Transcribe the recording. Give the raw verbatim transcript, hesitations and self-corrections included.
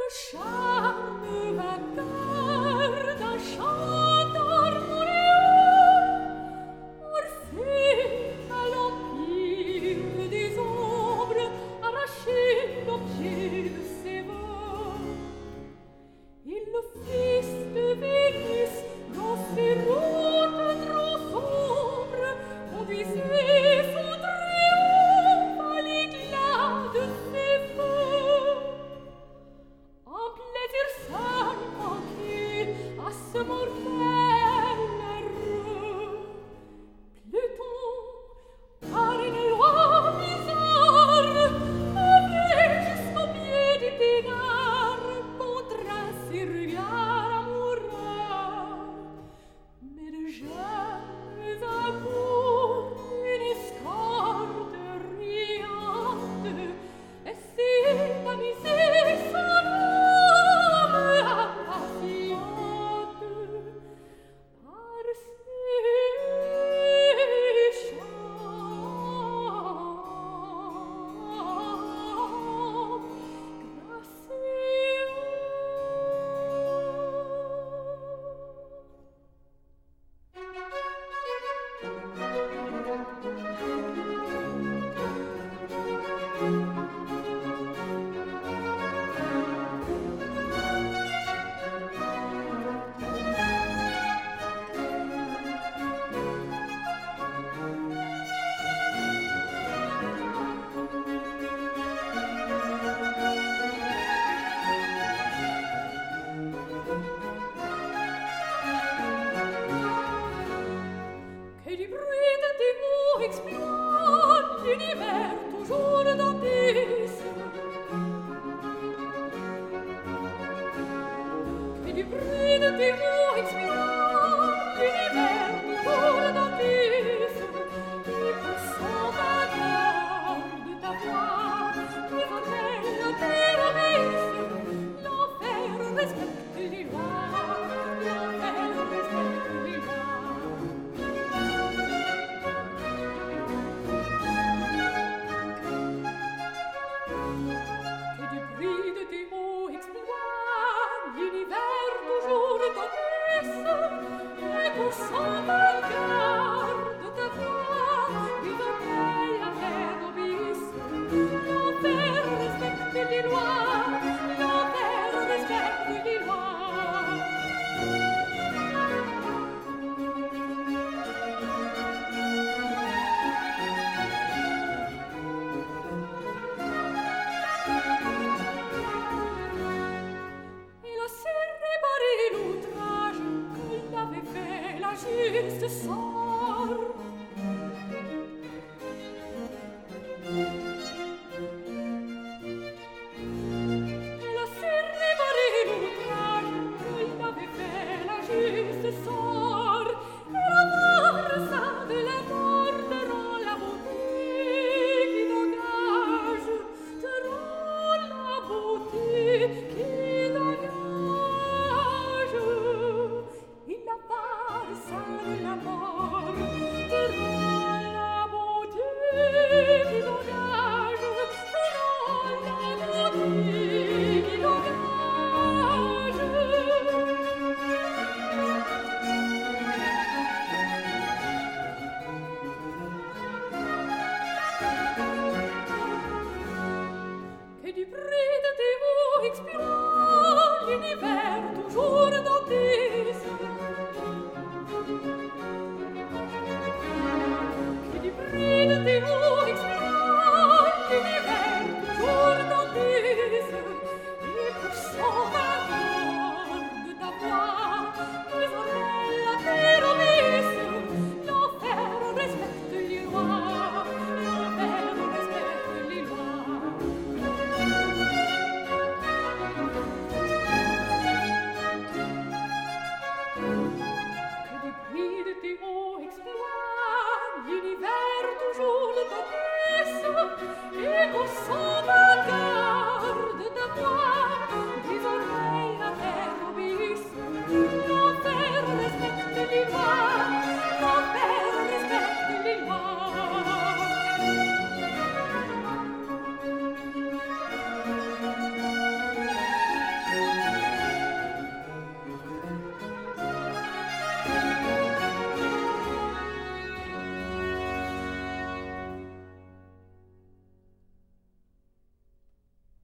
charme vainqueur d'un chant harmonieux, Orphée à l'empire des ombres, arraché l'objet de ses voeux. Et le fils de Vénus, dans ses routes trop sombres, conduisait son triomphe à l'éclat de ses feux. Un plaisir seul manquait à ce mortel heureux. Pluton, par une loi bizarre, avait jusqu'au pied du Pégare contraint ses regards amoureux. Mais de jeunes amours, une escorte riante, essayaient d'amuser son âme impatiente par ses chants gracieux. Che di bruit de tes mots exploits l'univers toujours dans